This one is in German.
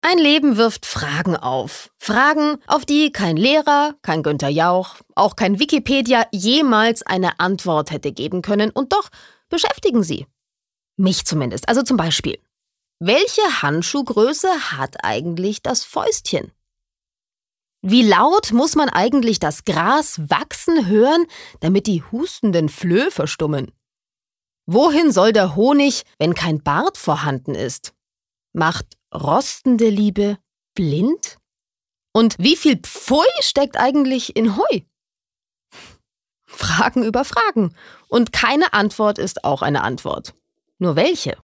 Ein Leben wirft Fragen auf. Fragen, auf die kein Lehrer, kein Günther Jauch, auch kein Wikipedia jemals eine Antwort hätte geben können. Und doch beschäftigen sie. Mich zumindest. Also zum Beispiel: Welche Handschuhgröße hat eigentlich das Fäustchen? Wie laut muss man eigentlich das Gras wachsen hören, damit die hustenden Flöhe verstummen? Wohin soll der Honig, wenn kein Bart vorhanden ist? Macht rostende Liebe blind? Und wie viel Pfui steckt eigentlich in Heu? Fragen über Fragen. Und keine Antwort ist auch eine Antwort. Nur welche?